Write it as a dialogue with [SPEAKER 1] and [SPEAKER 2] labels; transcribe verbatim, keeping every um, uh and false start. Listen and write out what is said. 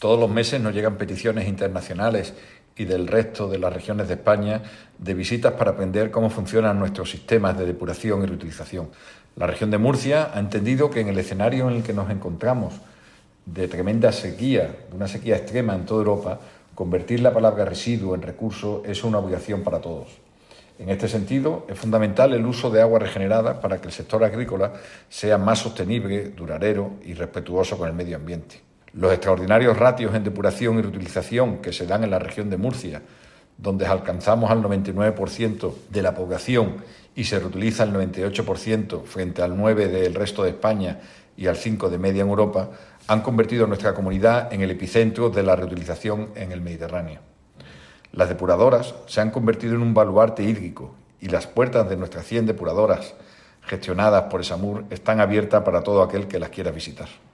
[SPEAKER 1] Todos los meses nos llegan peticiones internacionales y del resto de las regiones de España de visitas para aprender cómo funcionan nuestros sistemas de depuración y reutilización. La región de Murcia ha entendido que en el escenario en el que nos encontramos, de tremenda sequía, de una sequía extrema en toda Europa, convertir la palabra residuo en recurso es una obligación para todos. En este sentido, es fundamental el uso de agua regenerada para que el sector agrícola sea más sostenible, duradero y respetuoso con el medio ambiente. Los extraordinarios ratios en depuración y reutilización que se dan en la región de Murcia, donde alcanzamos al noventa y nueve por ciento de la población y se reutiliza el noventa y ocho por ciento frente al nueve por ciento del resto de España y al cinco por ciento de media en Europa, han convertido a nuestra comunidad en el epicentro de la reutilización en el Mediterráneo. Las depuradoras se han convertido en un baluarte hídrico y las puertas de nuestras cien depuradoras gestionadas por ESAMUR están abiertas para todo aquel que las quiera visitar.